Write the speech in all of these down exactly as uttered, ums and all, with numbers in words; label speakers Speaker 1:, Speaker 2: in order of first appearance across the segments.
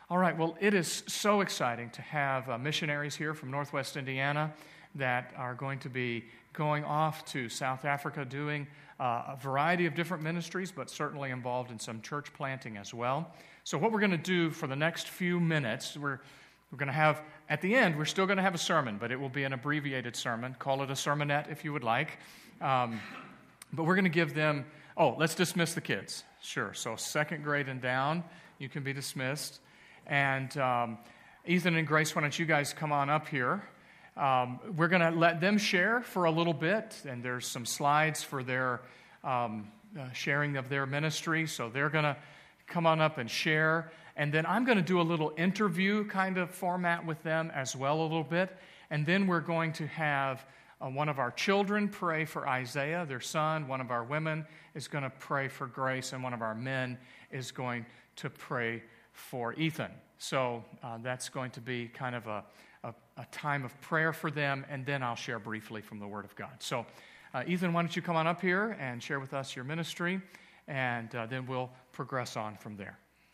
Speaker 1: All right, well, it is so exciting to have uh, missionaries here from Northwest Indiana that are going to be going off to South Africa doing uh, a variety of different ministries, but certainly involved in some church planting as well. So what we're going to do for the next few minutes, we're we're going to have, at the end, we're still going to have a sermon, but it will be an abbreviated sermon. Call it a sermonette if you would like. Um, but we're going to give them, oh, let's dismiss the kids. Sure, so second grade and down, you can be dismissed. And um, Ethan and Grace, why don't you guys come on up here? Um, we're going to let them share for a little bit, and there's some slides for their um, uh, sharing of their ministry, so they're going to come on up and share. And then I'm going to do a little interview kind of format with them as well a little bit. And then we're going to have uh, one of our children pray for Isaiah, their son. One of our women is going to pray for Grace, and one of our men is going to pray for Ethan. So uh, that's going to be kind of a, a, a time of prayer for them, and then I'll share briefly from the Word of God. So uh, Ethan, why don't you come on up here and share with us your ministry, and uh, then we'll progress on from there.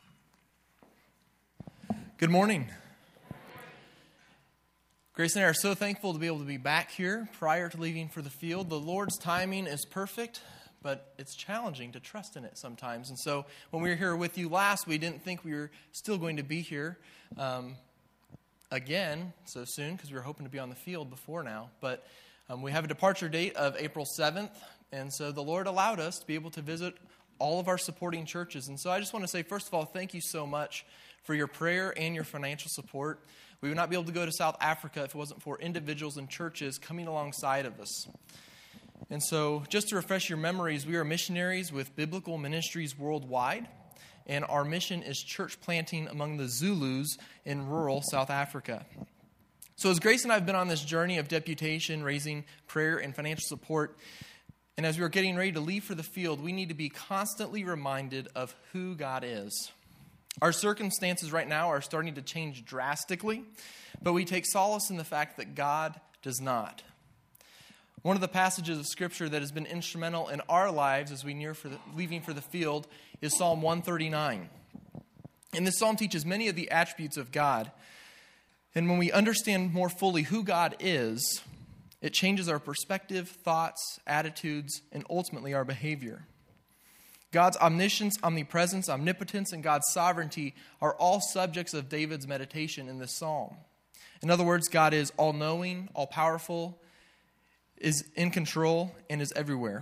Speaker 2: Good morning. Grace and I are so thankful to be able to be back here prior to leaving for the field. The Lord's timing is perfect, but it's challenging to trust in it sometimes. And so when we were here with you last, we didn't think we were still going to be here um, again so soon because we were hoping to be on the field before now. But um, we have a departure date of April seventh, and so the Lord allowed us to be able to visit all of our supporting churches. And so I just want to say, first of all, thank you so much for your prayer and your financial support. We would not be able to go to South Africa if it wasn't for individuals and churches coming alongside of us. And so, just to refresh your memories, we are missionaries with Biblical Ministries worldwide, and our mission is church planting among the Zulus in rural South Africa. So as Grace and I have been on this journey of deputation, raising prayer and financial support, and as we are getting ready to leave for the field, we need to be constantly reminded of who God is. Our circumstances right now are starting to change drastically, but we take solace in the fact that God does not. One of the passages of Scripture that has been instrumental in our lives as we near for the, leaving for the field is Psalm one thirty-nine. And this psalm teaches many of the attributes of God. And when we understand more fully who God is, it changes our perspective, thoughts, attitudes, and ultimately our behavior. God's omniscience, omnipresence, omnipotence, and God's sovereignty are all subjects of David's meditation in this psalm. In other words, God is all-knowing, all-powerful, is in control, and is everywhere.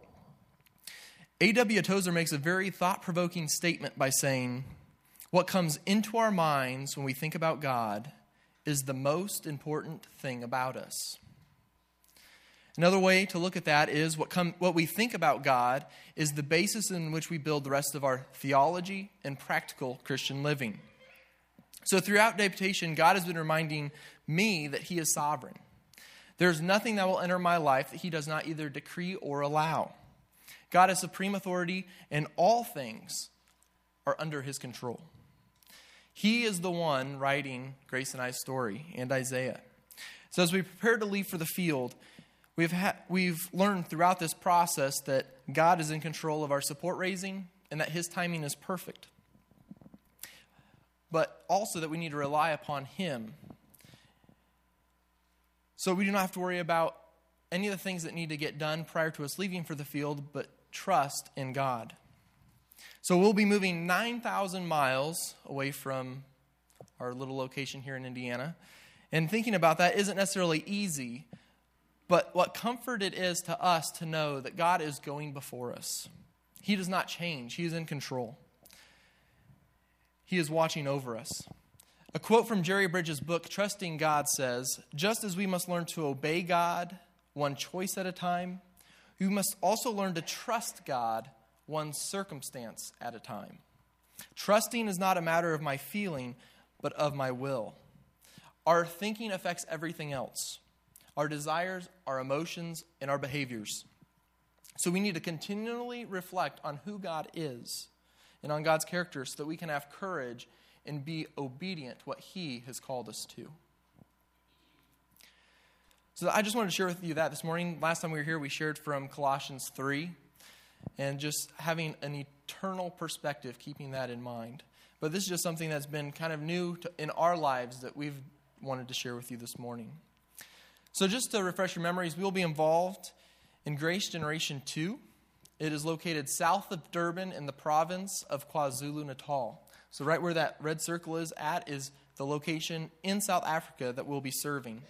Speaker 2: A W Tozer makes a very thought-provoking statement by saying, what comes into our minds when we think about God is the most important thing about us. Another way to look at that is what come, what we think about God is the basis in which we build the rest of our theology and practical Christian living. So throughout deputation, God has been reminding me that He is sovereign. There's nothing that will enter my life that He does not either decree or allow. God has supreme authority, and all things are under His control. He is the one writing Grace and I's story and Isaiah. So as we prepare to leave for the field, We've ha- we've learned throughout this process that God is in control of our support raising and that His timing is perfect. But also that we need to rely upon Him. So we do not have to worry about any of the things that need to get done prior to us leaving for the field, but trust in God. So we'll be moving nine thousand miles away from our little location here in Indiana. And thinking about that isn't necessarily easy. But what comfort it is to us to know that God is going before us. He does not change. He is in control. He is watching over us. A quote from Jerry Bridges' book, Trusting God, says, just as we must learn to obey God one choice at a time, we must also learn to trust God one circumstance at a time. Trusting is not a matter of my feeling, but of my will. Our thinking affects everything else. Our desires, our emotions, and our behaviors. So we need to continually reflect on who God is and on God's character so that we can have courage and be obedient to what He has called us to. So I just wanted to share with you that this morning. Last time we were here, we shared from Colossians three and just having an eternal perspective, keeping that in mind. but this is just something that's been kind of new to, in our lives that we've wanted to share with you this morning. So just to refresh your memories, we will be involved in Grace Generation two. It is located south of Durban in the province of KwaZulu-Natal. So right where that red circle is at is the location in South Africa that we'll be serving.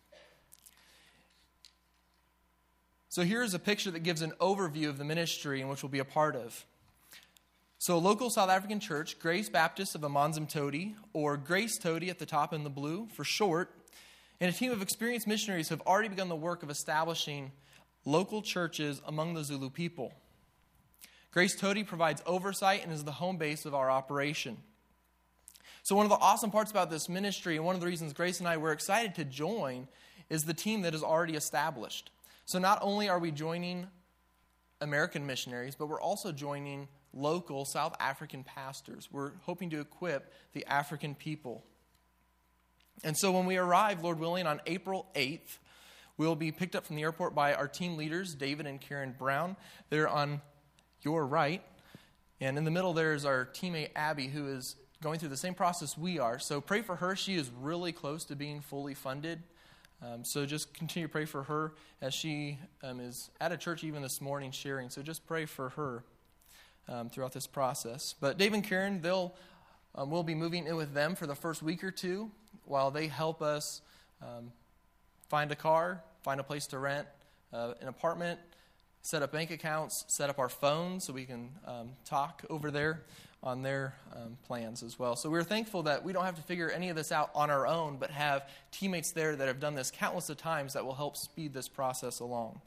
Speaker 2: So here's a picture that gives an overview of the ministry in which we'll be a part of. So a local South African church, Grace Baptist of Amanzimtoti, or Grace Toti at the top in the blue for short, and a team of experienced missionaries have already begun the work of establishing local churches among the Zulu people. Grace Toti provides oversight and is the home base of our operation. So one of the awesome parts about this ministry, and one of the reasons Grace and I were excited to join, is the team that is already established. So not only are we joining American missionaries, but we're also joining local South African pastors. We're hoping to equip the African people. And so when we arrive, Lord willing, on April eighth, we'll be picked up from the airport by our team leaders, David and Karen Brown. They're on your right. And in the middle there is our teammate, Abby, who is going through the same process we are. So pray for her. She is really close to being fully funded. Um, so just continue to pray for her as she um, is at a church even this morning sharing. So just pray for her um, throughout this process. But Dave and Karen, they'll um, we'll be moving in with them for the first week or two while they help us um, find a car, find a place to rent, uh, an apartment, set up bank accounts, set up our phones so we can um, talk over there on their um, plans as well. So we're thankful that we don't have to figure any of this out on our own, but have teammates there that have done this countless of times that will help speed this process along.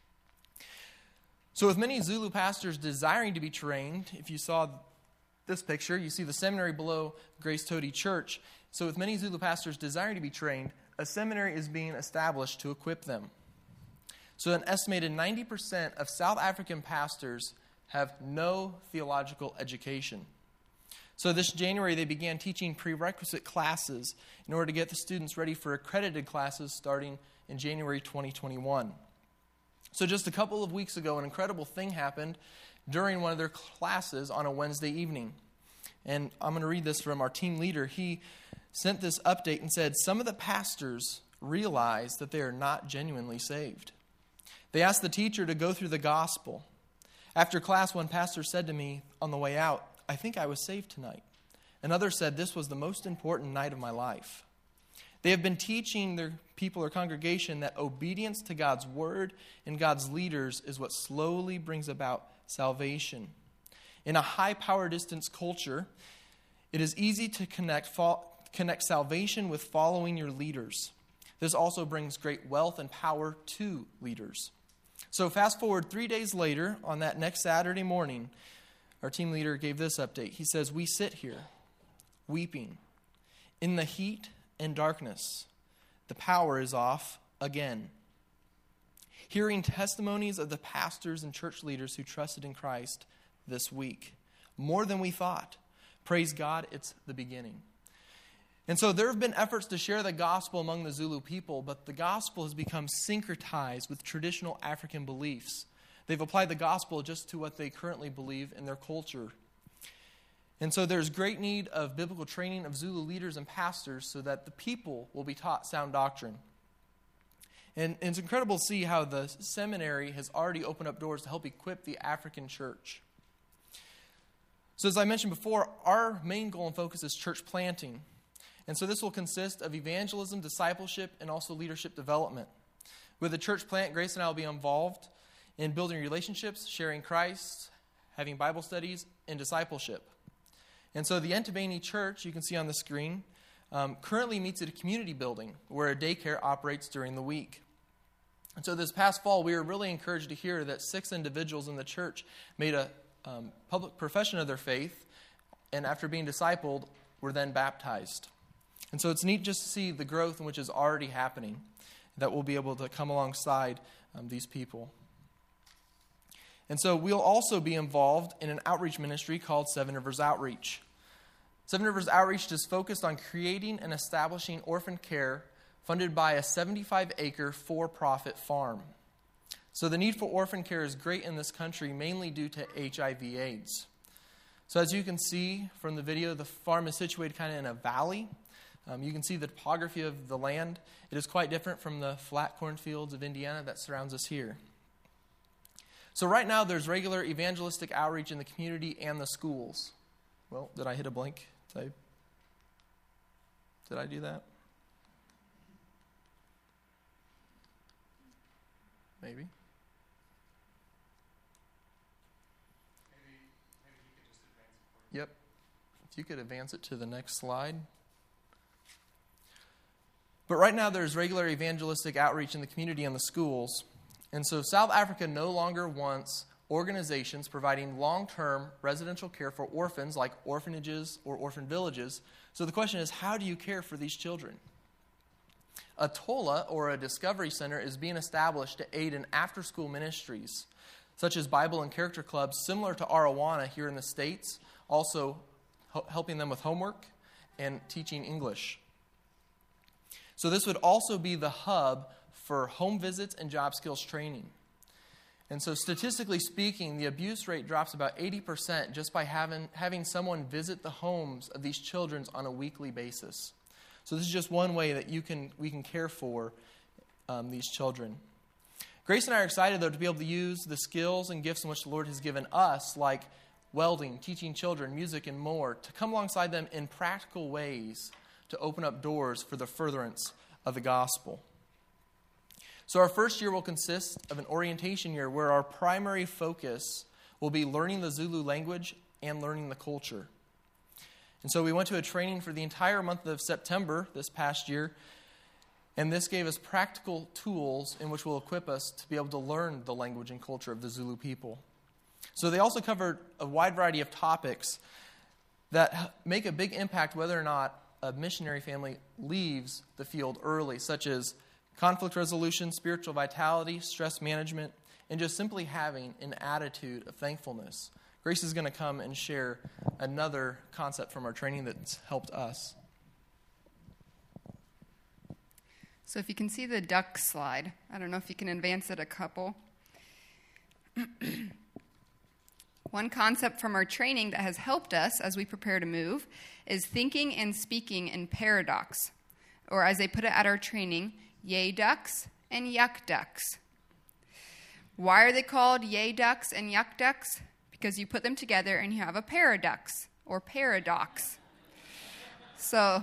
Speaker 2: So with many Zulu pastors desiring to be trained, if you saw this picture, you see the seminary below Grace Toti Church. So with many Zulu pastors desiring to be trained, a seminary is being established to equip them. So an estimated ninety percent of South African pastors have no theological education. So this January, they began teaching prerequisite classes in order to get the students ready for accredited classes starting in January twenty twenty-one. So just a couple of weeks ago, an incredible thing happened during one of their classes on a Wednesday evening. And I'm going to read this from our team leader. He sent this update and said, some of the pastors realize that they are not genuinely saved. They asked the teacher to go through the gospel. After class, one pastor said to me on the way out, I think I was saved tonight. Another said, this was the most important night of my life. They have been teaching their people or congregation that obedience to God's word and God's leaders is what slowly brings about salvation. In a high power distance culture, it is easy to connect, fo- connect salvation with following your leaders. This also brings great wealth and power to leaders. So fast forward three days later, on that next Saturday morning, our team leader gave this update. He says, we sit here, weeping, in the heat and darkness. The power is off again. Hearing testimonies of the pastors and church leaders who trusted in Christ this week. More than we thought. Praise God, it's the beginning. And so there have been efforts to share the gospel among the Zulu people, but the gospel has become syncretized with traditional African beliefs. They've applied the gospel just to what they currently believe in their culture. And so there's great need of biblical training of Zulu leaders and pastors so that the people will be taught sound doctrine. And it's incredible to see how the seminary has already opened up doors to help equip the African church. So as I mentioned before, our main goal and focus is church planting. And so this will consist of evangelism, discipleship, and also leadership development. With the church plant, Grace and I will be involved in building relationships, sharing Christ, having Bible studies, and discipleship. And so the Entebbe Church, you can see on the screen, um, currently meets at a community building where a daycare operates during the week. And so this past fall, we were really encouraged to hear that six individuals in the church made a um, public profession of their faith, and after being discipled, were then baptized. And so it's neat just to see the growth in which is already happening, that we'll be able to come alongside um, these people. And so we'll also be involved in an outreach ministry called Seven Rivers Outreach. Seven Rivers Outreach is focused on creating and establishing orphan care funded by a seventy-five acre for-profit farm. So the need for orphan care is great in this country, mainly due to H I V AIDS. So as you can see from the video, the farm is situated kind of in a valley. Um, you can see the topography of the land. It is quite different from the flat cornfields of Indiana that surrounds us here. So right now there's regular evangelistic outreach in the community and the schools. Well, did I hit a blank? Did I, did I do that? Maybe. Yep. If you could advance it to the next slide. But right now there's regular evangelistic outreach in the community and the schools. And so South Africa no longer wants organizations providing long-term residential care for orphans like orphanages or orphan villages. So the question is, how do you care for these children? A TOLA, or a Discovery Center, is being established to aid in after-school ministries, such as Bible and character clubs, similar to Arowana here in the States, also ho- helping them with homework and teaching English. So this would also be the hub for home visits and job skills training. And so statistically speaking, the abuse rate drops about eighty percent just by having, having someone visit the homes of these children on a weekly basis. So this is just one way that you can we can care for um, these children. Grace and I are excited, though, to be able to use the skills and gifts in which the Lord has given us, like welding, teaching children, music, and more, to come alongside them in practical ways to open up doors for the furtherance of the gospel. So our first year will consist of an orientation year where our primary focus will be learning the Zulu language and learning the culture. And so we went to a training for the entire month of September this past year, and this gave us practical tools in which will equip us to be able to learn the language and culture of the Zulu people. So they also covered a wide variety of topics that make a big impact whether or not a missionary family leaves the field early, such as conflict resolution, spiritual vitality, stress management, and just simply having an attitude of thankfulness. Grace is going to come and share another concept from our training that's helped us.
Speaker 3: So if you can see the duck slide, I don't know if you can advance it a couple. One concept from our training that has helped us as we prepare to move is thinking and speaking in paradox, or as they put it at our training, yay ducks and yuck ducks. Why are they called yay ducks and yuck ducks? Because you put them together and you have a paradox or paradox. So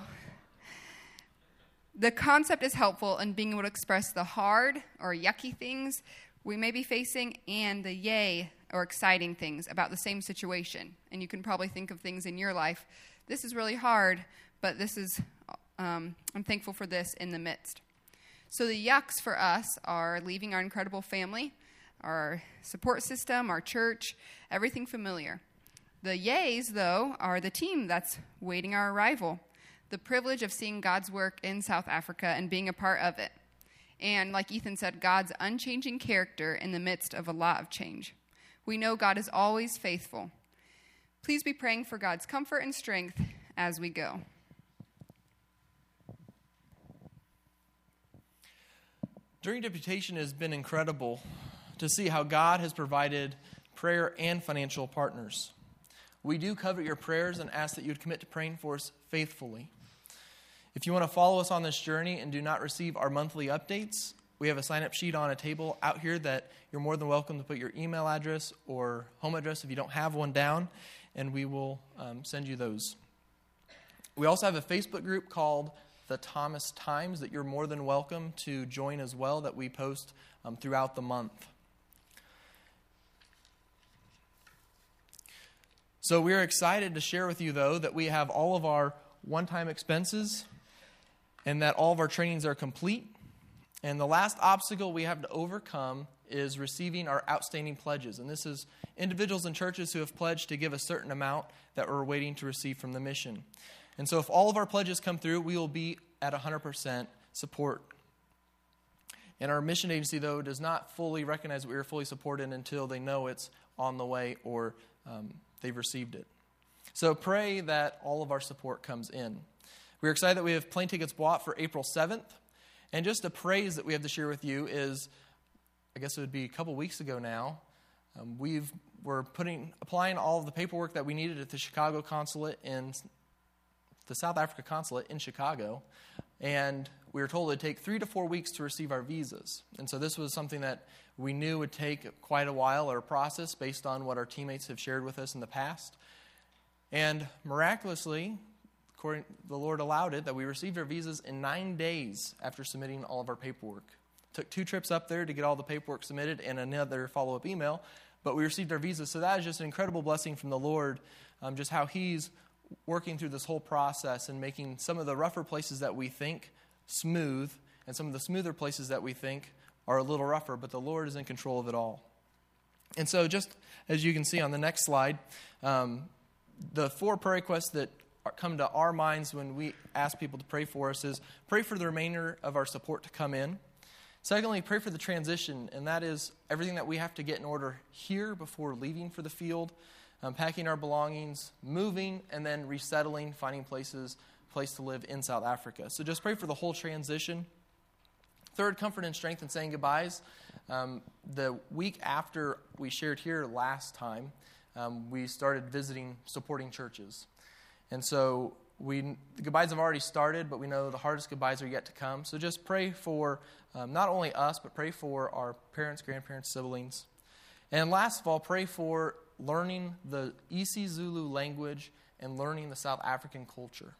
Speaker 3: the concept is helpful in being able to express the hard or yucky things we may be facing and the yay or exciting things about the same situation. And you can probably think of things in your life. This is really hard, but this is, um, I'm thankful for this in the midst. So the yucks for us are leaving our incredible family, our support system, our church, everything familiar. The yays, though, are the team that's waiting our arrival, the privilege of seeing God's work in South Africa and being a part of it. And like Ethan said, God's unchanging character in the midst of a lot of change. We know God is always faithful. Please be praying for God's comfort and strength as we go.
Speaker 2: During deputation, it has been incredible to see how God has provided prayer and financial partners. We do covet your prayers and ask that you would commit to praying for us faithfully. If you want to follow us on this journey and do not receive our monthly updates, we have a sign-up sheet on a table out here that you're more than welcome to put your email address or home address if you don't have one down, and we will um, send you those. We also have a Facebook group called The Thomas Times that you're more than welcome to join as well, that we post um, throughout the month. So we are excited to share with you, though, that we have all of our one-time expenses and that all of our trainings are complete. And the last obstacle we have to overcome is receiving our outstanding pledges. And this is individuals and churches who have pledged to give a certain amount that we're waiting to receive from the mission. And so if all of our pledges come through, we will be at one hundred percent support. And our mission agency, though, does not fully recognize that we are fully supported until they know it's on the way or um, they've received it. So pray that all of our support comes in. We're excited that we have plane tickets bought for April seventh. And just a praise that we have to share with you is, I guess it would be a couple weeks ago now, um, we've were putting, applying all of the paperwork that we needed at the Chicago consulate in the South Africa consulate in Chicago, and we were told it would take three to four weeks to receive our visas. And so this was something that we knew would take quite a while, or a process, based on what our teammates have shared with us in the past. And miraculously, according, the Lord allowed it that we received our visas in nine days after submitting all of our paperwork. Took two trips up there to get all the paperwork submitted and another follow-up email, but we received our visas. So that is just an incredible blessing from the Lord, um, just how He's working through this whole process and making some of the rougher places that we think smooth, and some of the smoother places that we think are a little rougher, but the Lord is in control of it all. And so just as you can see on the next slide, um, the four prayer requests that are, come to our minds when we ask people to pray for us is pray for the remainder of our support to come in. Secondly, pray for the transition, and that is everything that we have to get in order here before leaving for the field, um, packing our belongings, moving, and then resettling, finding places place to live in South Africa. So just pray for the whole transition. Third, comfort and strength in saying goodbyes. Um, the week after we shared here last time, um, we started visiting supporting churches. And so we the goodbyes have already started, but we know the hardest goodbyes are yet to come. So just pray for um, not only us, but pray for our parents, grandparents, siblings. And last of all, pray for learning the isiZulu language and learning the South African culture.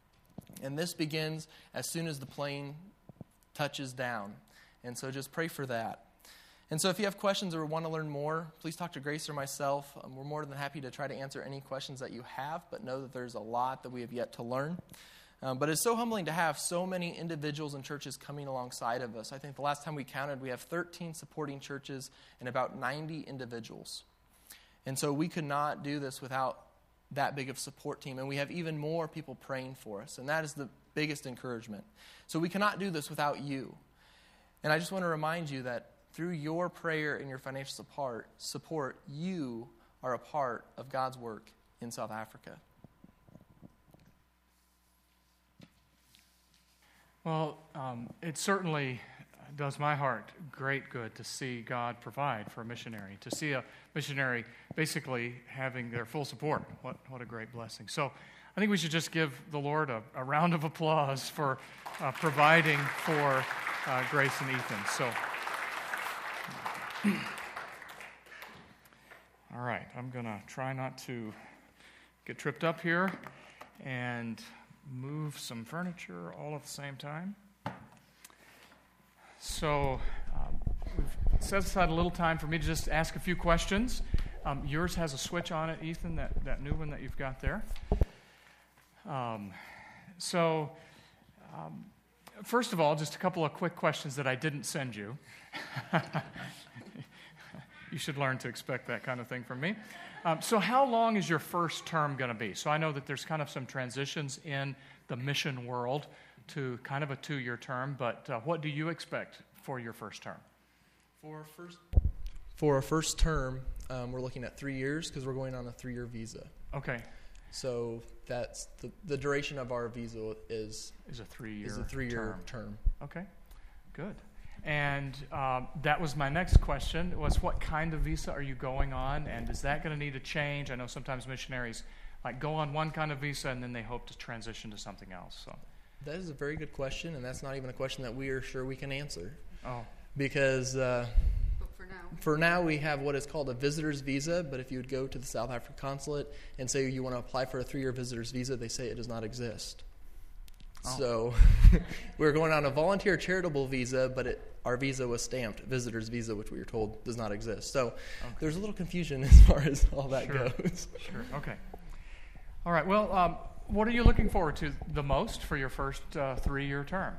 Speaker 2: And this begins as soon as the plane touches down. And so just pray for that. And so if you have questions or want to learn more, please talk to Grace or myself. Um, we're more than happy to try to answer any questions that you have, but know that there's a lot that we have yet to learn. Um, but it's so humbling to have so many individuals and churches coming alongside of us. I think the last time we counted, we have thirteen supporting churches and about ninety individuals. And so we could not do this without that big of support team, and we have even more people praying for us, and that is the biggest encouragement. So we cannot do this without you. And I just want to remind you that through your prayer and your financial support, support, you are a part of God's work in South Africa.
Speaker 1: Well, um, it certainly does my heart great good to see God provide for a missionary, to see a missionary basically having their full support. What what a great blessing. So I think we should just give the Lord a, a round of applause for uh, providing for uh, Grace and Ethan. So, all right, I'm going to try not to get tripped up here and move some furniture all at the same time. So um, we've set aside a little time for me to just ask a few questions. Um, yours has a switch on it, Ethan, that, that new one that you've got there. Um, so um, first of all, just a couple of quick questions that I didn't send you. You should learn to expect that kind of thing from me. Um, so how long is your first term going to be? So I know that there's kind of some transitions in the mission world to kind of a two-year term, but uh, what do you expect for your first term?
Speaker 2: For first, for our first term, um, we're looking at three years because we're going on a three-year visa.
Speaker 1: Okay.
Speaker 2: So that's the the duration of our visa is
Speaker 1: is a three-year
Speaker 2: is a three-year
Speaker 1: term.
Speaker 2: term.
Speaker 1: Okay, good. And um, that was my next question: was what kind of visa are you going on, and is that going to need a change? I know sometimes missionaries like go on one kind of visa and then they hope to transition to something else. So.
Speaker 2: That is a very good question, and that's not even a question that we are sure we can answer.
Speaker 1: Oh.
Speaker 2: Because uh,
Speaker 3: But for now.
Speaker 2: for now we have what is called a visitor's visa, but if you would go to the South African consulate and say you want to apply for a three-year visitor's visa, they say it does not exist. Oh. So we're going on a volunteer charitable visa, but it, our visa was stamped visitor's visa, which we were told does not exist. So okay. There's a little confusion as far as all that
Speaker 1: sure.
Speaker 2: goes.
Speaker 1: Sure, okay. All right, well, um, what are you looking forward to the most for your first uh, three-year term?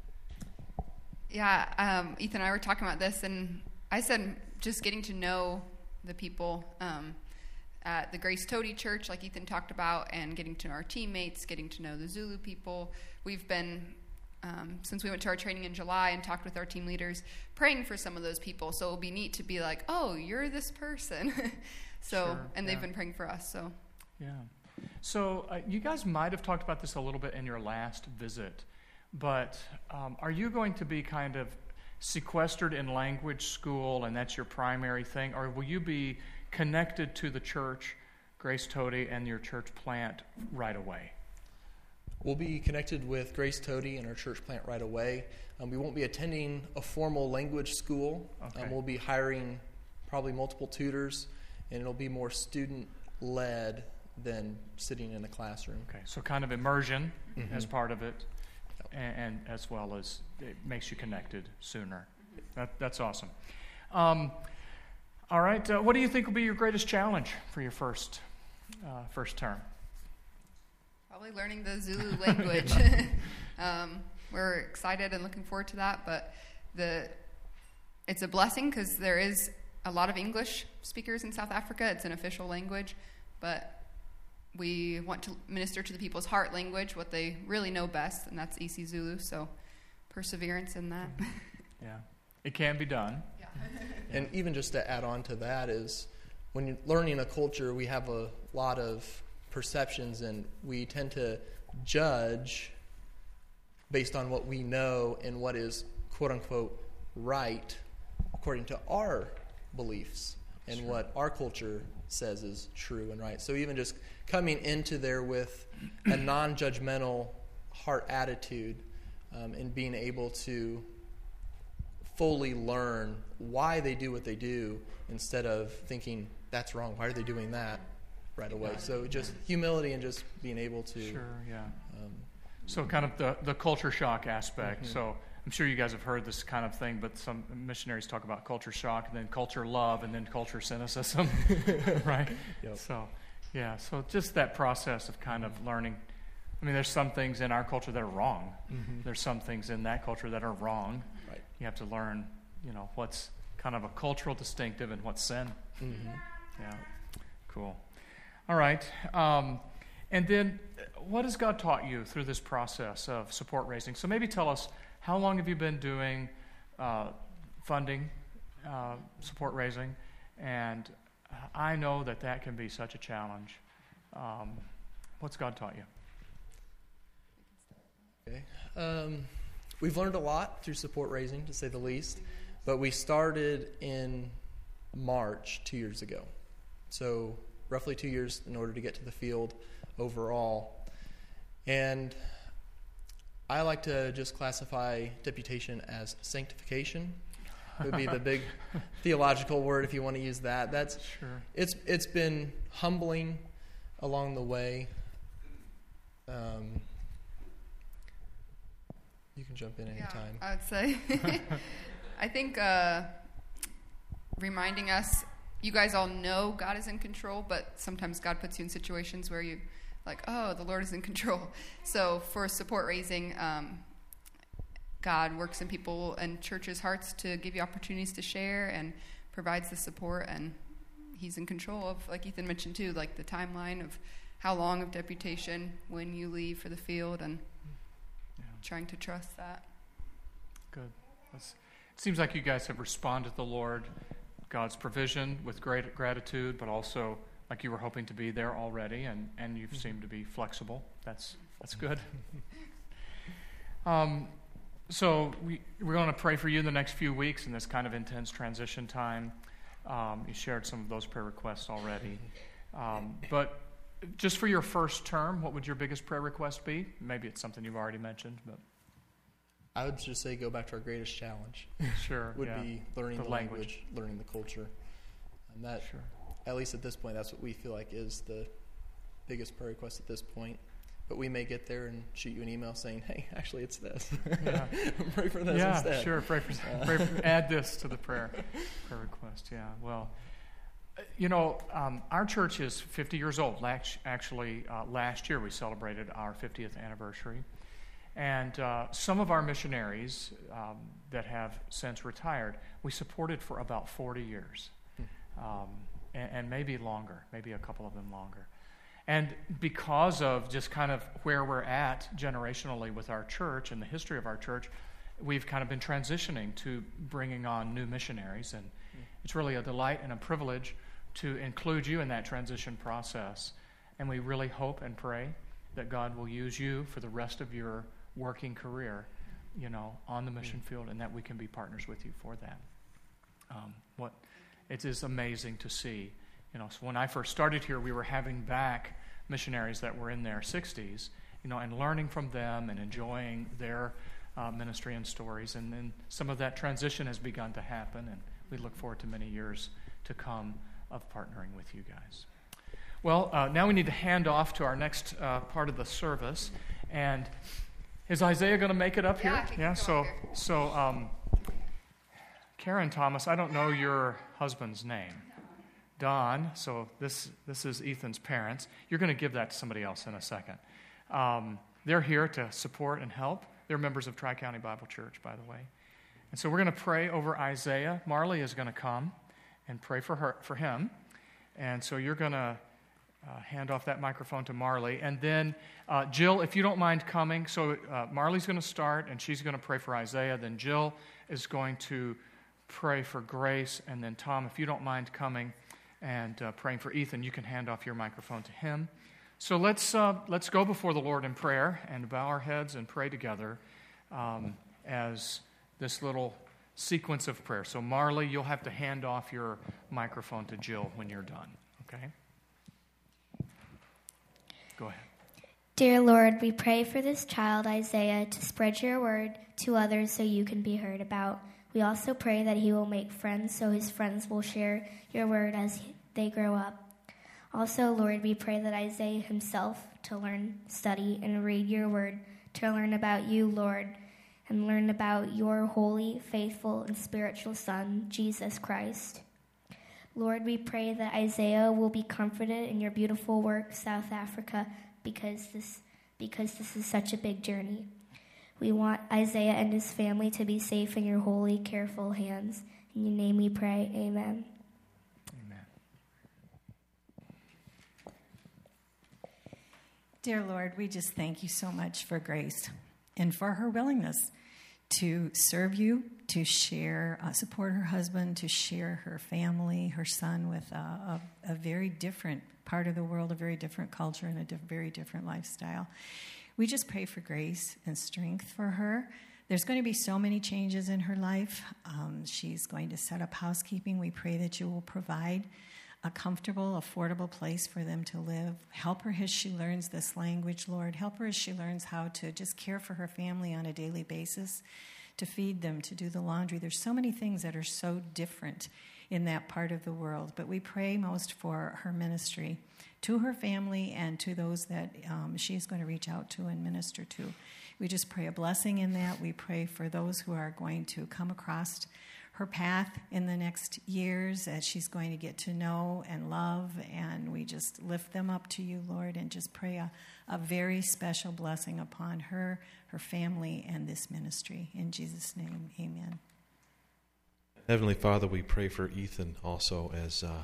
Speaker 3: Yeah, um, Ethan and I were talking about this, and I said just getting to know the people um, at the Grace Todi Church, like Ethan talked about, and getting to know our teammates, getting to know the Zulu people. We've been, um, since we went to our training in July and talked with our team leaders, praying for some of those people. So it'll be neat to be like, oh, you're this person. so,
Speaker 1: sure,
Speaker 3: and they've
Speaker 1: yeah.
Speaker 3: been praying for us. So,
Speaker 1: yeah. So uh, you guys might have talked about this a little bit in your last visit, but um, are you going to be kind of sequestered in language school and that's your primary thing, or will you be connected to the church, Grace Tody, and your church plant right away?
Speaker 2: We'll be connected with Grace Tody and our church plant right away. Um, we won't be attending a formal language school.
Speaker 1: Okay.
Speaker 2: Um, we'll be hiring probably multiple tutors, and it'll be more student-led than sitting in a classroom.
Speaker 1: Okay, so kind of immersion
Speaker 2: Mhm.
Speaker 1: as part of it,
Speaker 2: Yep.
Speaker 1: and, and as well as it makes you connected sooner. That, that's awesome. Um, all right, uh, what do you think will be your greatest challenge for your first uh, first term?
Speaker 3: Probably learning the Zulu language. um, we're excited and looking forward to that, but the it's a blessing because there is a lot of English speakers in South Africa. It's an official language, but we want to minister to the people's heart language, what they really know best, and that's isiZulu, so perseverance in that.
Speaker 1: Yeah, it can be done.
Speaker 3: Yeah.
Speaker 2: And even just to add on to that is when you're learning a culture, we have a lot of perceptions, and we tend to judge based on what we know and what is quote-unquote right according to our beliefs and
Speaker 1: Sure.
Speaker 2: what our culture says is true and right. So even just coming into there with a non-judgmental heart attitude um, and being able to fully learn why they do what they do instead of thinking, that's wrong, why are they doing that right away? So just humility and just being able to...
Speaker 1: Sure, yeah.
Speaker 2: Um,
Speaker 1: So kind of the, the culture shock aspect.
Speaker 2: Mhm.
Speaker 1: So I'm sure you guys have heard this kind of thing, but some missionaries talk about culture shock and then culture love and then culture cynicism, right?
Speaker 2: Yep.
Speaker 1: So, yeah, so just that process of kind of learning. I mean, there's some things in our culture that are wrong.
Speaker 2: Mhm.
Speaker 1: There's some things in that culture that are wrong.
Speaker 2: Right.
Speaker 1: You have to learn, you know, what's kind of a cultural distinctive and what's sin.
Speaker 2: Mhm.
Speaker 1: Yeah, cool. All right. Um, and then what has God taught you through this process of support raising? So maybe tell us, how long have you been doing uh, funding, uh, support raising? And I know that that can be such a challenge. Um, what's God taught you?
Speaker 2: Okay. Um, we've learned a lot through support raising, to say the least, but we started in March two years ago. So roughly two years in order to get to the field overall. And I like to just classify deputation as sanctification. It would be the big theological word if you want to use that. That's
Speaker 1: Sure.
Speaker 2: it's it's been humbling along the way. Um, you can jump in anytime.
Speaker 3: Yeah, I would say. I think uh, reminding us, you guys all know God is in control, but sometimes God puts you in situations where you like, oh, the Lord is in control. So for support raising, um, God works in people and churches' hearts to give you opportunities to share and provides the support, and he's in control of, like Ethan mentioned too, like the timeline of how long of deputation, when you leave for the field, and
Speaker 1: Yeah.
Speaker 3: trying to trust that.
Speaker 1: Good. That's, it seems like you guys have responded to the Lord, God's provision with great gratitude, but also like you were hoping to be there already, and, and you've seemed to be flexible. That's that's good. um, so we, we're going to pray for you in the next few weeks in this kind of intense transition time. Um, you shared some of those prayer requests already. Um, but just for your first term, what would your biggest prayer request be? Maybe it's something you've already mentioned, but
Speaker 2: I would just say go back to our greatest challenge.
Speaker 1: sure.
Speaker 2: would
Speaker 1: yeah.
Speaker 2: be learning
Speaker 1: The
Speaker 2: the,
Speaker 1: language.
Speaker 2: language. learning the culture. And that,
Speaker 1: Sure.
Speaker 2: at least at this point, that's what we feel like is the biggest prayer request at this point. But we may get there and shoot you an email saying, hey, actually it's this.
Speaker 1: Yeah.
Speaker 2: Pray for this
Speaker 1: Yeah,
Speaker 2: instead.
Speaker 1: sure. Pray for, pray for, add this to the prayer prayer request. Yeah. Well, uh, you know, um, our church is fifty years old. Lact- Actually, uh, last year we celebrated our fiftieth anniversary, and uh, some of our missionaries um, that have since retired, we supported for about forty years, um, and, and maybe longer, maybe a couple of them longer. And because of just kind of where we're at generationally with our church and the history of our church, we've kind of been transitioning to bringing on new missionaries. And it's really a delight and a privilege to include you in that transition process. And we really hope and pray that God will use you for the rest of your working career, you know, on the mission field, and that we can be partners with you for that. Um, what it is amazing to see You know, so when I first started here, we were having back missionaries that were in their sixties, you know, and learning from them and enjoying their uh, ministry and stories. And then some of that transition has begun to happen, and we look forward to many years to come of partnering with you guys. Well, uh, now we need to hand off to our next uh, part of the service. And is Isaiah going to make it up here?
Speaker 3: Yeah,
Speaker 1: Yeah. So,
Speaker 3: here.
Speaker 1: so um, Karen Thomas, I don't know your husband's name. Don. So this this is Ethan's parents. You're going to give that to somebody else in a second. Um, they're here to support and help. They're members of Tri-County Bible Church, by the way. And so we're going to pray over Isaiah. Marley is going to come and pray for her for him. And so you're going to uh, hand off that microphone to Marley. And then, uh, Jill, if you don't mind coming. So uh, Marley's going to start, and she's going to pray for Isaiah. Then Jill is going to pray for Grace. And then, Tom, if you don't mind coming and uh, praying for Ethan, you can hand off your microphone to him. So let's uh, let's go before the Lord in prayer and bow our heads and pray together um, as this little sequence of prayer. So Marley, you'll have to hand off your microphone to Jill when you're done, okay? Go ahead.
Speaker 4: Dear Lord, we pray for this child, Isaiah, to spread your word to others so you can be heard about. We also pray that he will make friends so his friends will share your word as they grow up. Also, Lord, we pray that Isaiah himself to learn, study, and read your word, to learn about you, Lord, and learn about your holy, faithful, and spiritual Son, Jesus Christ. Lord, we pray that Isaiah will be comforted in your beautiful work, South Africa, because this, because this is such a big journey. We want Isaiah and his family to be safe in your holy, careful hands. In your name we pray, amen.
Speaker 1: Amen.
Speaker 5: Dear Lord, we just thank you so much for Grace and for her willingness to serve you, to share, uh, support her husband, to share her family, her son with uh, a, a very different part of the world, a very different culture, and a diff- very different lifestyle. We just pray for grace and strength for her. There's going to be so many changes in her life. Um, she's going to set up housekeeping. We pray that you will provide a comfortable, affordable place for them to live. Help her as she learns this language, Lord. Help her as she learns how to just care for her family on a daily basis, to feed them, to do the laundry. There's so many things that are so different in that part of the world. But we pray most for her ministry to her family and to those that um, she is going to reach out to and minister to. We just pray a blessing in that. We pray for those who are going to come across her path in the next years as she's going to get to know and love, and we just lift them up to you, Lord, and just pray a, a very special blessing upon her, her family, and this ministry. In Jesus' name, amen.
Speaker 6: Heavenly Father, we pray for Ethan also as uh,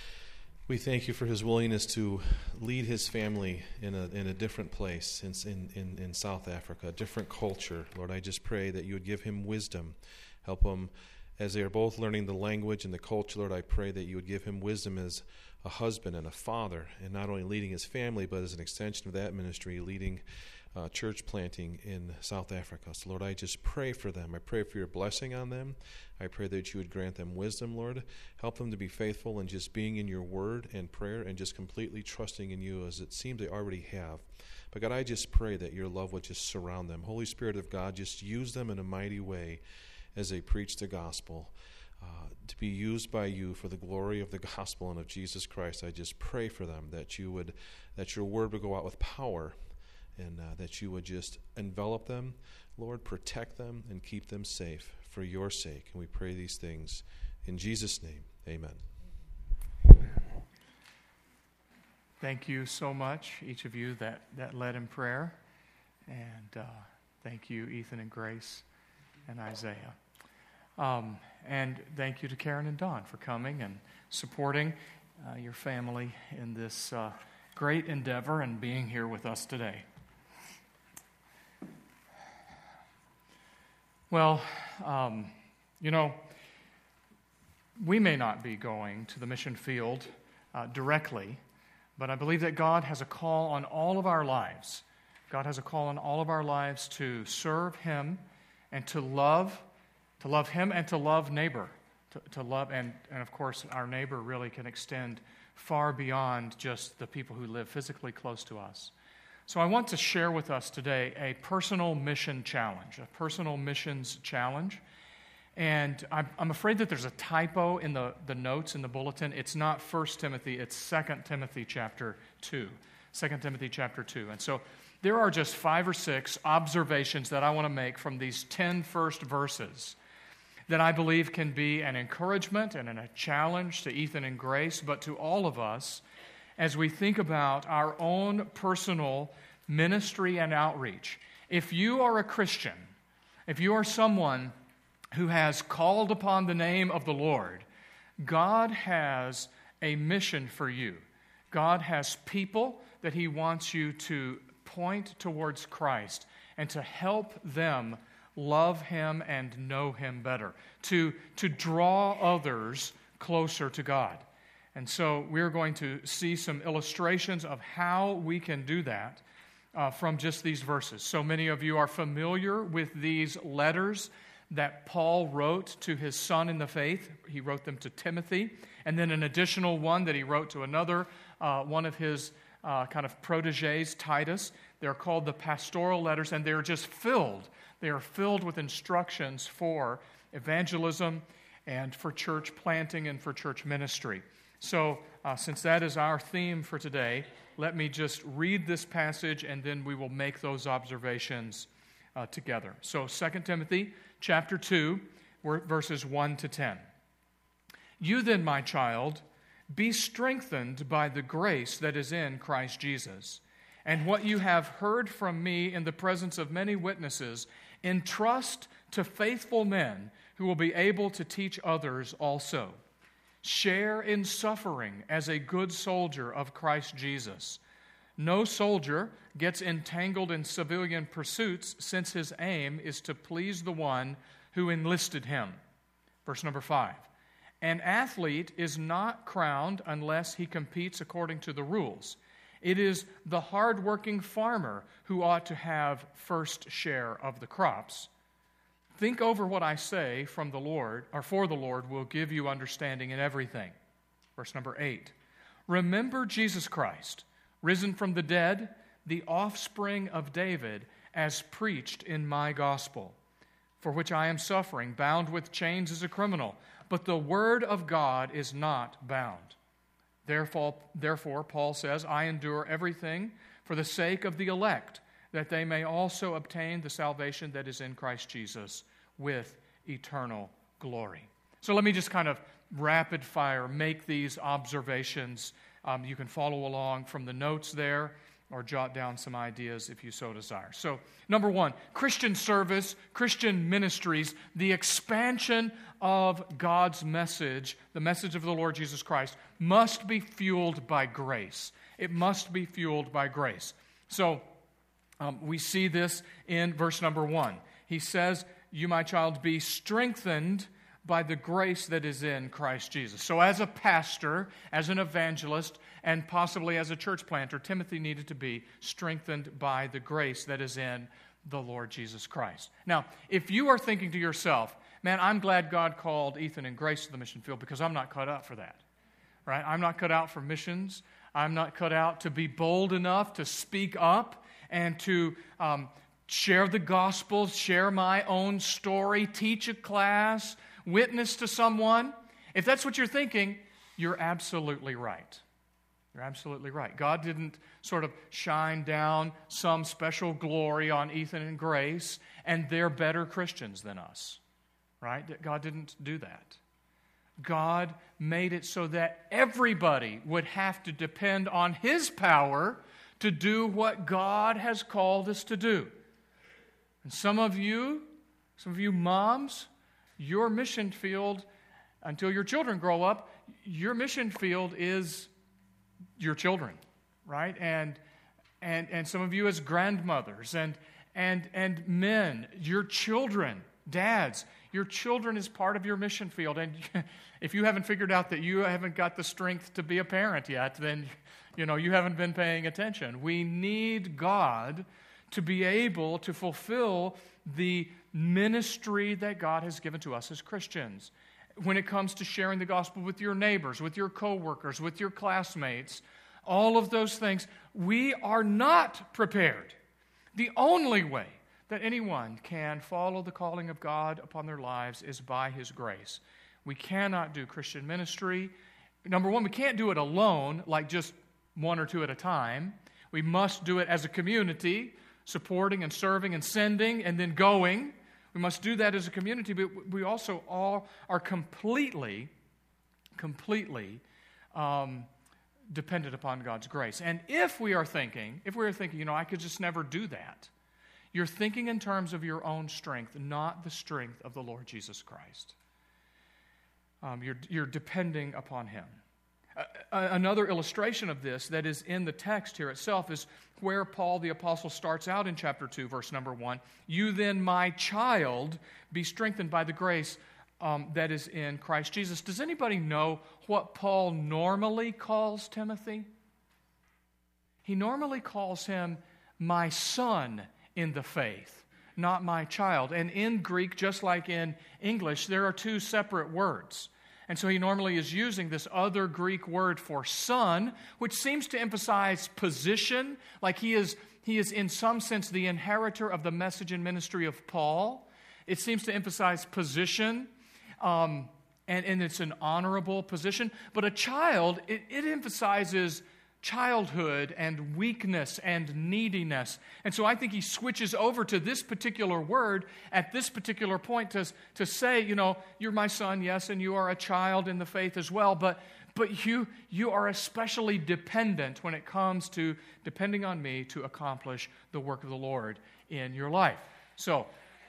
Speaker 6: we thank you for his willingness to lead his family in a in a different place in, in, in South Africa, a different culture. Lord, I just pray that you would give him wisdom, help him as they are both learning the language and the culture. Lord, I pray that you would give him wisdom as a husband and a father, and not only leading his family, but as an extension of that ministry, leading uh, church planting in South Africa. So, Lord, I just pray for them. I pray for your blessing on them. I pray that you would grant them wisdom, Lord. Help them to be faithful in just being in your word and prayer and just completely trusting in you as it seems they already have. But, God, I just pray that your love would just surround them. Holy Spirit of God, just use them in a mighty way as they preach the gospel, uh, to be used by you for the glory of the gospel and of Jesus Christ. I just pray for them that you would, that your word would go out with power, and uh, that you would just envelop them, Lord, protect them, and keep them safe for your sake. And we pray these things in Jesus' name. Amen.
Speaker 1: Thank you so much, each of you that, that led in prayer. And uh, thank you, Ethan and Grace and Isaiah. Um, and thank you to Karen and Don for coming and supporting uh, your family in this uh, great endeavor and being here with us today. Well, um, you know, we may not be going to the mission field uh, directly, but I believe that God has a call on all of our lives. God has a call on all of our lives to serve Him and to love, to love Him and to love neighbor, to, to love, and, and of course our neighbor really can extend far beyond just the people who live physically close to us. So I want to share with us today a personal mission challenge, a personal missions challenge. And I'm, I'm afraid that there's a typo in the, the notes in the bulletin. It's not First Timothy, it's Second Timothy chapter two. Second Timothy chapter two. And so there are just five or six observations that I want to make from these ten first verses that I believe can be an encouragement and a challenge to Ethan and Grace, but to all of us as we think about our own personal ministry and outreach. If you are a Christian, if you are someone who has called upon the name of the Lord, God has a mission for you. God has people that He wants you to point towards Christ and to help them love Him and know Him better, to, to draw others closer to God. And so we're going to see some illustrations of how we can do that uh, from just these verses. So many of you are familiar with these letters that Paul wrote to his son in the faith. He wrote them to Timothy, and then an additional one that he wrote to another, uh, one of his uh, kind of proteges, Titus. They're called the pastoral letters, and they're just filled. They are filled with instructions for evangelism and for church planting and for church ministry. So uh, since that is our theme for today, let me just read this passage, and then we will make those observations uh, together. So Second Timothy chapter two, verses one to ten. You then, my child, be strengthened by the grace that is in Christ Jesus. And what you have heard from me in the presence of many witnesses, entrust to faithful men who will be able to teach others also. Share in suffering as a good soldier of Christ Jesus. No soldier gets entangled in civilian pursuits, since his aim is to please the one who enlisted him. Verse number five. An athlete is not crowned unless he competes according to the rules. It is the hard-working farmer who ought to have first share of the crops. Think over what I say from the Lord, or for the Lord will give you understanding in everything. Verse number eight. Remember Jesus Christ, risen from the dead, the offspring of David, as preached in my gospel, for which I am suffering, bound with chains as a criminal. But the word of God is not bound. Therefore, therefore, Paul says, I endure everything for the sake of the elect, that they may also obtain the salvation that is in Christ Jesus with eternal glory. So let me just kind of rapid fire make these observations. Um, you can follow along from the notes there or jot down some ideas if you so desire. So, number one, Christian service, Christian ministries, the expansion of God's message, the message of the Lord Jesus Christ, must be fueled by grace. It must be fueled by grace. So, um, we see this in verse number one. He says, you, my child, be strengthened by the grace that is in Christ Jesus. So as a pastor, as an evangelist, and possibly as a church planter, Timothy needed to be strengthened by the grace that is in the Lord Jesus Christ. Now, if you are thinking to yourself, man, I'm glad God called Ethan and Grace to the mission field because I'm not cut out for that, right? I'm not cut out for missions. I'm not cut out to be bold enough to speak up and to um, share the gospel, share my own story, teach a class, witness to someone. If that's what you're thinking, you're absolutely right. You're absolutely right. God didn't sort of shine down some special glory on Ethan and Grace, and they're better Christians than us, right? God didn't do that. God made it so that everybody would have to depend on His power to do what God has called us to do. And some of you, some of you moms, your mission field, until your children grow up, your mission field is your children, right? And and and some of you as grandmothers and and and men, your children, dads, your children is part of your mission field. And if you haven't figured out that you haven't got the strength to be a parent yet, then you know you haven't been paying attention. We need God to be able to fulfill the ministry that God has given to us as Christians. when it comes to sharing the gospel with your neighbors, with your coworkers, with your classmates, all of those things, we are not prepared. The only way that anyone can follow the calling of God upon their lives is by His grace. We cannot do Christian ministry. Number one, we can't do it alone, like just one or two at a time. We must do it as a community, supporting and serving and sending and then going. We must do that as a community, but we also all are completely, completely um, dependent upon God's grace. And if we are thinking, if we are thinking, you know, I could just never do that, you're thinking in terms of your own strength, not the strength of the Lord Jesus Christ. Um, you're, you're depending upon Him. Uh, another illustration of this that is in the text here itself is where Paul the Apostle starts out in chapter two, verse number one. You then, my child, be strengthened by the grace um, that is in Christ Jesus. Does anybody know what Paul normally calls Timothy? He normally calls him my son in the faith, not my child. And in Greek, just like in English, there are two separate words. And so he normally is using this other Greek word for son, which seems to emphasize position, like he is, he is in some sense the inheritor of the message and ministry of Paul. It seems to emphasize position, um, and, and it's an honorable position. But a child, it, it emphasizes childhood and weakness and neediness. And so I think he switches over to this particular word at this particular point to, to say, you know, you're my son, yes, and you are a child in the faith as well, but but you you are especially dependent when it comes to depending on me to accomplish the work of the Lord in your life. So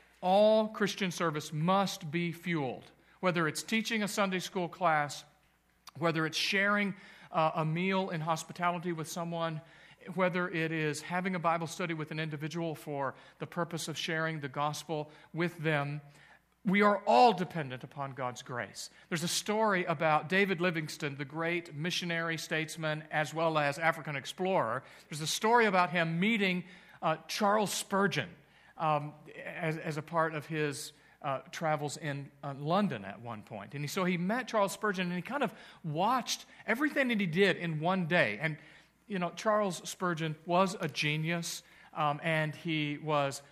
Speaker 1: all Christian service must be fueled, whether it's teaching a Sunday school class, whether it's sharing Uh, a meal in hospitality with someone, whether it is having a Bible study with an individual for the purpose of sharing the gospel with them. We are all dependent upon God's grace. There's a story about David Livingstone, the great missionary, statesman, as well as African explorer. There's a story about him meeting uh, Charles Spurgeon um, as, as a part of his Uh, travels in uh, London at one point. And he, so he met Charles Spurgeon, and he kind of watched everything that he did in one day. And, you know, Charles Spurgeon was a genius, um, and he was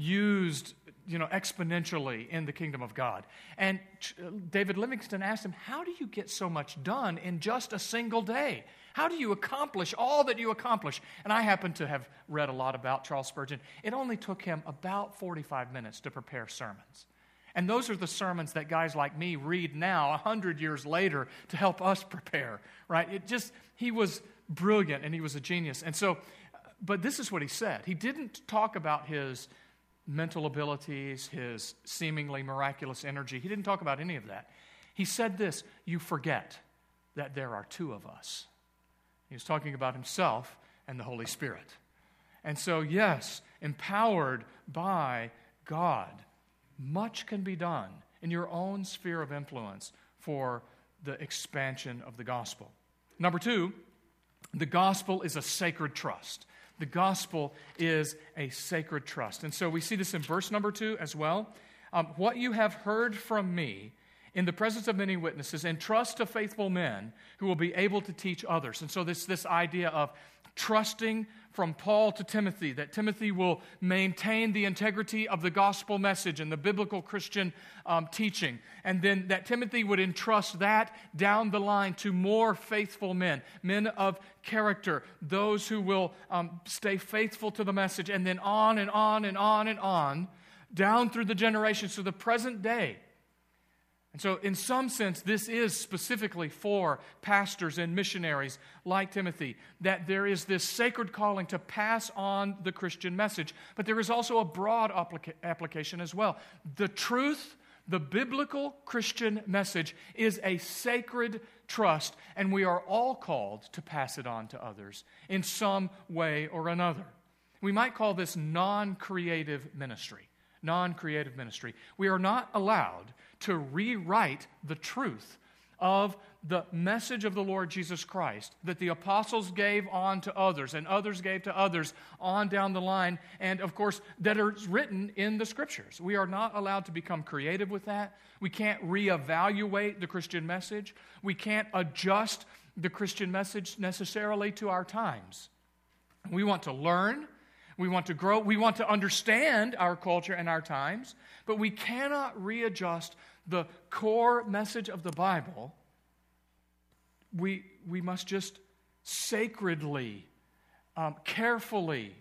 Speaker 1: used, you know, exponentially in the kingdom of God. And Ch- David Livingstone asked him, how do you get so much done in just a single day? How do you accomplish all that you accomplish? And I happen to have read a lot about Charles Spurgeon. It only took him about forty-five minutes to prepare sermons. And those are the sermons that guys like me read now, a hundred years later, to help us prepare, right? It just, he was brilliant and he was a genius. And so, but this is what he said. He didn't talk about his mental abilities, his seemingly miraculous energy. He didn't talk about any of that. He said this, you forget that there are two of us. He was talking about himself and the Holy Spirit. And so, yes, empowered by God, much can be done in your own sphere of influence for the expansion of the gospel. Number two, the gospel is a sacred trust. The gospel is a sacred trust. And so we see this in verse number two as well. Um, what you have heard from me in the presence of many witnesses, entrust to faithful men who will be able to teach others. And so this, this idea of trusting from Paul to Timothy, that Timothy will maintain the integrity of the gospel message and the biblical Christian um, teaching. And then that Timothy would entrust that down the line to more faithful men, men of character, those who will um, stay faithful to the message, and then on and on and on and on, down through the generations to the present day. And so in some sense, this is specifically for pastors and missionaries like Timothy, that there is this sacred calling to pass on the Christian message. But there is also a broad applica- application as well. The truth, the biblical Christian message is a sacred trust, and we are all called to pass it on to others in some way or another. We might call this non-creative ministry. Non-creative ministry. We are not allowed to rewrite the truth of the message of the Lord Jesus Christ that the apostles gave on to others and others gave to others on down the line, and of course that is written in the Scriptures. We are not allowed to become creative with that. We can't reevaluate the Christian message. We can't adjust the Christian message necessarily to our times. We want to learn. We want to grow. We want to understand our culture and our times, but we cannot readjust the core message of the Bible. We, we must just sacredly, um, carefully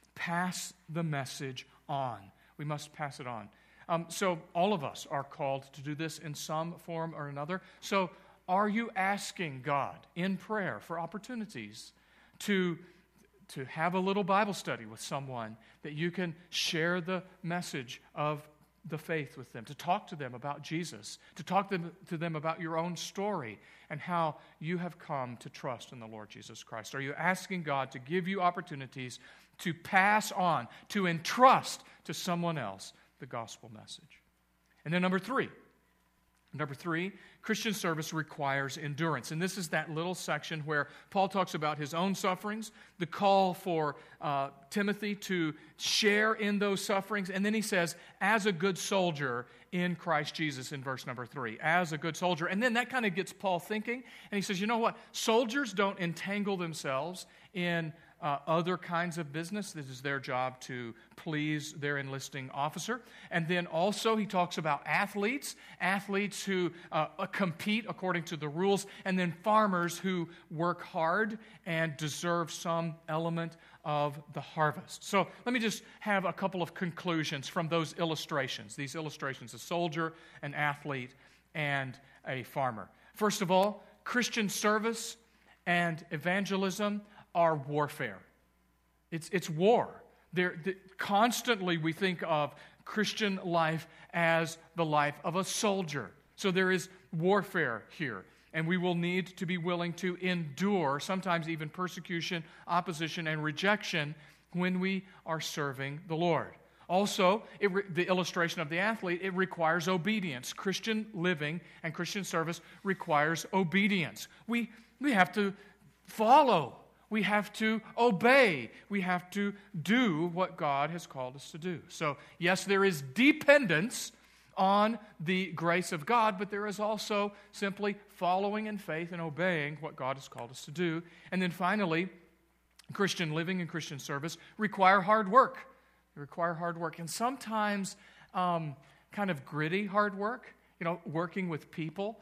Speaker 1: pass the message on. We must pass it on. Um, so all of us are called to do this in some form or another. So are you asking God in prayer for opportunities to, to have a little Bible study with someone that you can share the message of the faith with them, to talk to them about Jesus, to talk to them, to them about your own story and how you have come to trust in the Lord Jesus Christ? Are you asking God to give you opportunities to pass on, to entrust to someone else the gospel message? And then number three, number three, Christian service requires endurance. And this is that little section where Paul talks about his own sufferings, the call for uh, Timothy to share in those sufferings. And then he says, as a good soldier in Christ Jesus in verse number three, as a good soldier. And then that kind of gets Paul thinking. And he says, you know what? Soldiers don't entangle themselves in Uh, other kinds of business. This is their job to please their enlisting officer. And then also he talks about athletes, athletes who uh, compete according to the rules, and then farmers who work hard and deserve some element of the harvest. So let me just have a couple of conclusions from those illustrations, these illustrations, a soldier, an athlete, and a farmer. First of all, Christian service and evangelism are warfare. It's it's war. There, the, constantly we think of Christian life as the life of a soldier. So there is warfare here, and we will need to be willing to endure, sometimes even persecution, opposition, and rejection when we are serving the Lord. Also, it re- the illustration of the athlete, it requires obedience. Christian living and Christian service requires obedience. We we have to follow. We have to obey. We have to do what God has called us to do. So, yes, there is dependence on the grace of God, but there is also simply following in faith and obeying what God has called us to do. And then finally, Christian living and Christian service require hard work. They require hard work. And sometimes um, kind of gritty hard work, you know, working with people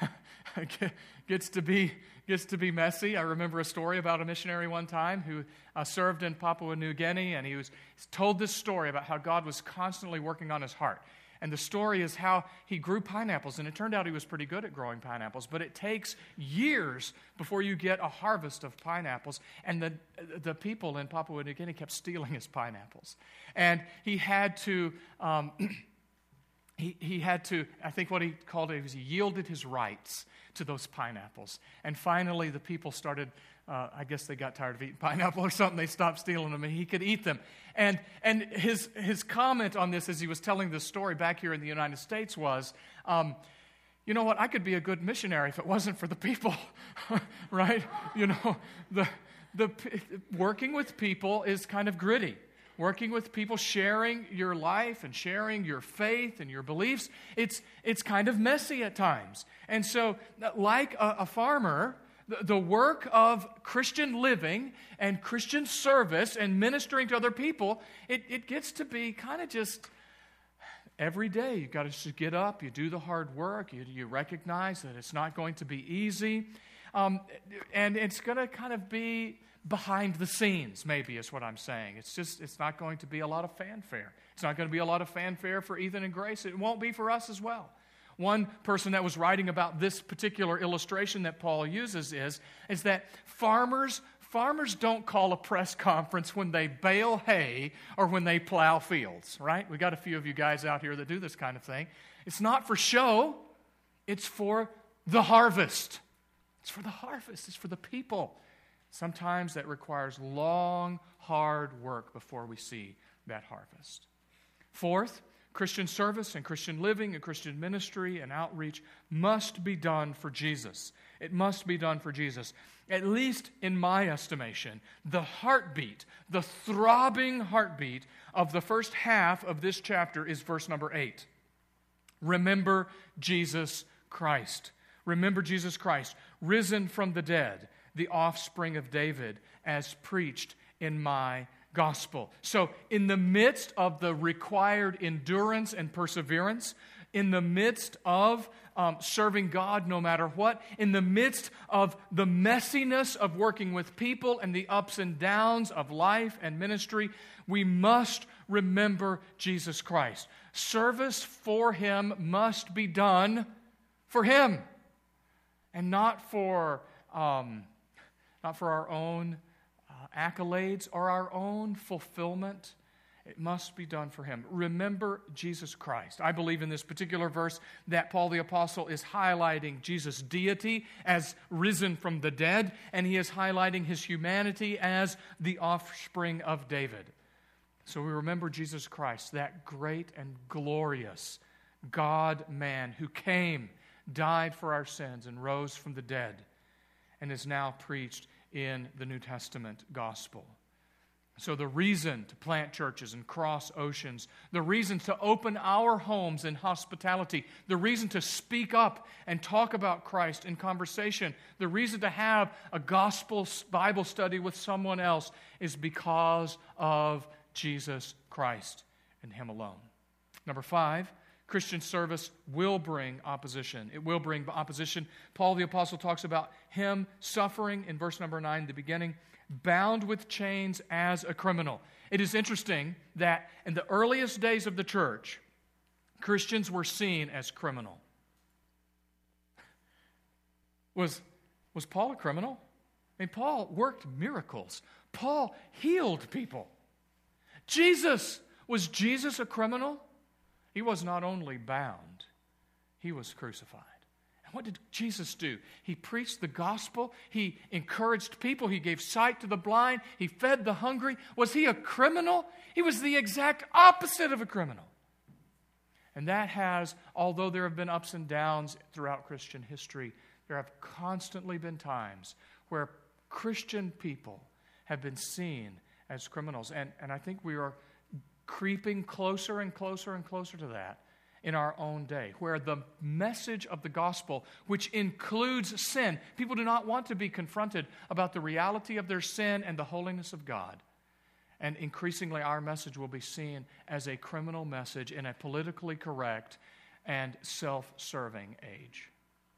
Speaker 1: gets to be gets to be messy. I remember a story about a missionary one time who uh, served in Papua New Guinea, and he was told this story about how God was constantly working on his heart. And the story is how he grew pineapples, and it turned out he was pretty good at growing pineapples, but it takes years before you get a harvest of pineapples, and the the people in Papua New Guinea kept stealing his pineapples. And he had to... Um, He he had to, I think what he called it was he yielded his rights to those pineapples. And finally the people started, uh, I guess they got tired of eating pineapple or something. They stopped stealing them and he could eat them. And and his his comment on this as he was telling this story back here in the United States was, um, you know what, I could be a good missionary if it wasn't for the people, right? You know, the the working with people is kind of gritty. Working with people, sharing your life and sharing your faith and your beliefs, it's it's kind of messy at times. And so, like a, a farmer, the, the work of Christian living and Christian service and ministering to other people, it, it gets to be kind of just every day. You've got to just get up, you do the hard work, you, you recognize that it's not going to be easy, um, and it's going to kind of be behind the scenes, maybe, is what I'm saying. It's just, it's not going to be a lot of fanfare. It's not going to be a lot of fanfare for Ethan and Grace. It won't be for us as well. One person that was writing about this particular illustration that Paul uses is, is that farmers, farmers don't call a press conference when they bale hay or when they plow fields, right? We got a few of you guys out here that do this kind of thing. It's not for show. It's for the harvest. It's for the harvest. It's for the people. Sometimes that requires long, hard work before we see that harvest. Fourth, Christian service and Christian living and Christian ministry and outreach must be done for Jesus. It must be done for Jesus. At least in my estimation, the heartbeat, the throbbing heartbeat of the first half of this chapter is verse number eight. Remember Jesus Christ. Remember Jesus Christ, risen from the dead, the offspring of David, as preached in my gospel. So, in the midst of the required endurance and perseverance, in the midst of um, serving God no matter what, in the midst of the messiness of working with people and the ups and downs of life and ministry, we must remember Jesus Christ. Service for Him must be done for Him, and not for um, not for our own uh, accolades or our own fulfillment. It must be done for Him. Remember Jesus Christ. I believe in this particular verse that Paul the Apostle is highlighting Jesus' deity as risen from the dead, and he is highlighting His humanity as the offspring of David. So we remember Jesus Christ, that great and glorious God-man who came, died for our sins, and rose from the dead, and is now preached in the New Testament gospel. So the reason to plant churches and cross oceans, the reason to open our homes in hospitality, the reason to speak up and talk about Christ in conversation, the reason to have a gospel Bible study with someone else is because of Jesus Christ and Him alone. Number five, Christian service will bring opposition. It will bring opposition. Paul the Apostle talks about him suffering in verse number nine, the beginning, bound with chains as a criminal. It is interesting that in the earliest days of the church, Christians were seen as criminal. Was, was Paul a criminal? I mean, Paul worked miracles. Paul healed people. Jesus, was Jesus a criminal? He was not only bound, He was crucified. And what did Jesus do? He preached the gospel. He encouraged people. He gave sight to the blind. He fed the hungry. Was He a criminal? He was the exact opposite of a criminal. And that has, although there have been ups and downs throughout Christian history, there have constantly been times where Christian people have been seen as criminals. And, and I think we are creeping closer and closer and closer to that in our own day, where the message of the gospel, which includes sin, people do not want to be confronted about the reality of their sin and the holiness of God. And increasingly our message will be seen as a criminal message in a politically correct and self-serving age.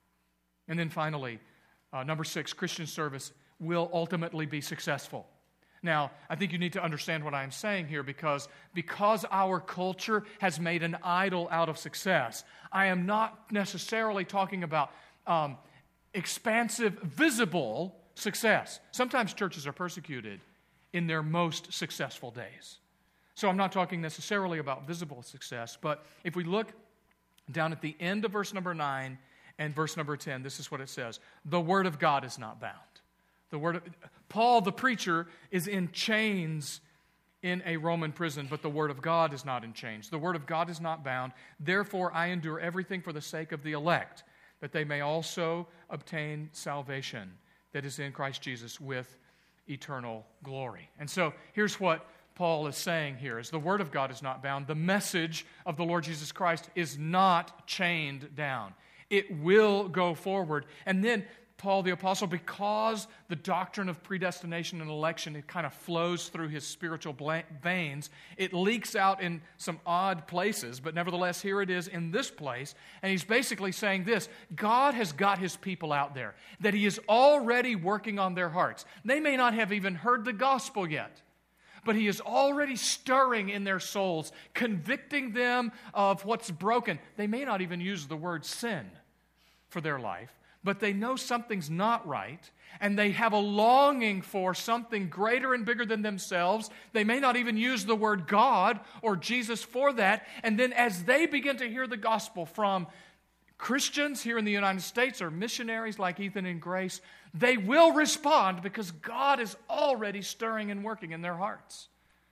Speaker 1: And then finally, uh, number six, Christian service will ultimately be successful. Now, I think you need to understand what I'm saying here because, because our culture has made an idol out of success. I am not necessarily talking about um, expansive, visible success. Sometimes churches are persecuted in their most successful days. So I'm not talking necessarily about visible success, but if we look down at the end of verse number nine and verse number ten, this is what it says. The word of God is not bound. The word of, Paul, the preacher, is in chains in a Roman prison, but the word of God is not in chains. The word of God is not bound. Therefore, I endure everything for the sake of the elect, that they may also obtain salvation that is in Christ Jesus with eternal glory. And so, here's what Paul is saying here, is the word of God is not bound. The message of the Lord Jesus Christ is not chained down. It will go forward. And then Paul the Apostle, because the doctrine of predestination and election, it kind of flows through his spiritual veins. It leaks out in some odd places, but nevertheless, here it is in this place. And he's basically saying this: God has got His people out there, that He is already working on their hearts. They may not have even heard the gospel yet, but He is already stirring in their souls, convicting them of what's broken. They may not even use the word sin for their life, but they know something's not right, and they have a longing for something greater and bigger than themselves. They may not even use the word God or Jesus for that. And then as they begin to hear the gospel from Christians here in the United States or missionaries like Ethan and Grace, they will respond because God is already stirring and working in their hearts.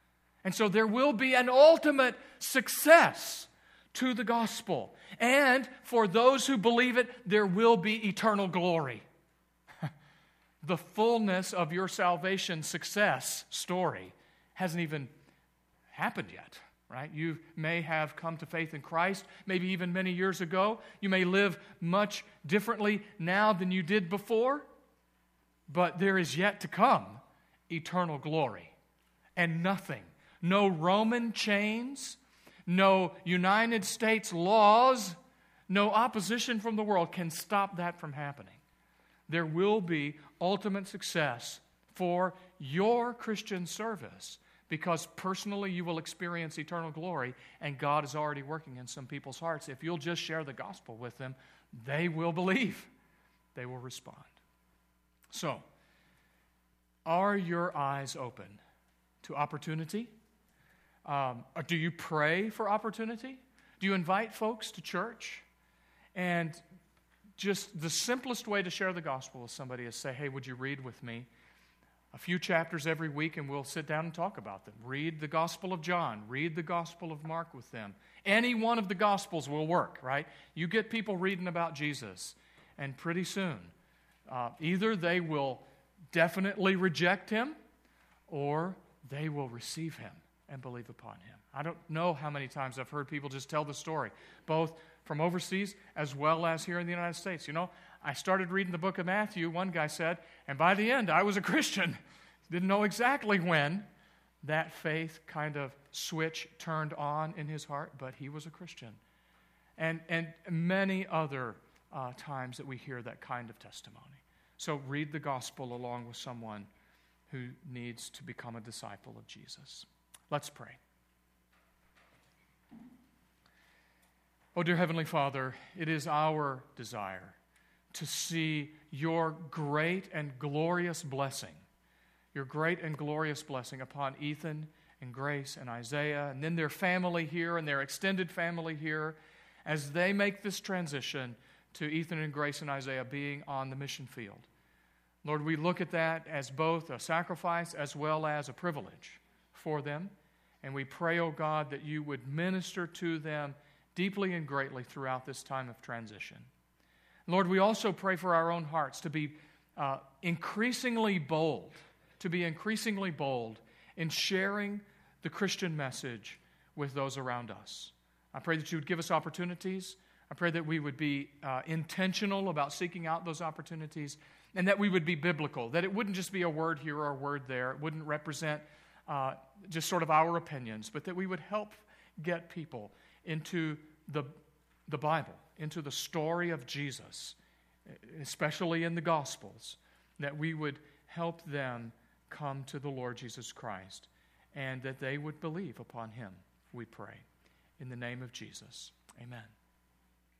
Speaker 1: And so there will be an ultimate success to the gospel. And for those who believe it, there will be eternal glory. The fullness of your salvation success story hasn't even happened yet, right? You may have come to faith in Christ, maybe even many years ago. You may live much differently now than you did before, but there is yet to come eternal glory. And nothing, no Roman chains, no United States laws, no opposition from the world can stop that from happening. There will be ultimate success for your Christian service because personally you will experience eternal glory, and God is already working in some people's hearts. If you'll just share the gospel with them, they will believe. They will respond. So, are your eyes open to opportunity? Um, or do you pray for opportunity? Do you invite folks to church? And just the simplest way to share the gospel with somebody is say, hey, would you read with me a few chapters every week and we'll sit down and talk about them. Read the Gospel of John. Read the Gospel of Mark with them. Any one of the Gospels will work, right? You get people reading about Jesus, and pretty soon, uh, either they will definitely reject him or they will receive him and believe upon him. I don't know how many times I've heard people just tell the story, both from overseas as well as here in the United States. You know, I started reading the book of Matthew, one guy said, and by the end I was a Christian. Didn't know exactly when that faith kind of switch turned on in his heart, but he was a Christian. And, and many other uh, times that we hear that kind of testimony. So read the gospel along with someone who needs to become a disciple of Jesus. Let's pray. Oh, dear Heavenly Father, it is our desire to see your great and glorious blessing, your great and glorious blessing upon Ethan and Grace and Isaiah, and then their family here and their extended family here, as they make this transition to Ethan and Grace and Isaiah being on the mission field. Lord, we look at that as both a sacrifice as well as a privilege for them, and we pray, oh God, that you would minister to them deeply and greatly throughout this time of transition. Lord, we also pray for our own hearts to be uh, increasingly bold, to be increasingly bold in sharing the Christian message with those around us. I pray that you would give us opportunities. I pray that we would be uh, intentional about seeking out those opportunities, and that we would be biblical, that it wouldn't just be a word here or a word there. It wouldn't represent uh, just sort of our opinions, but that we would help get people into the, the Bible, into the story of Jesus, especially in the Gospels, that we would help them come to the Lord Jesus Christ, and that they would believe upon him, we pray. In the name of Jesus, amen.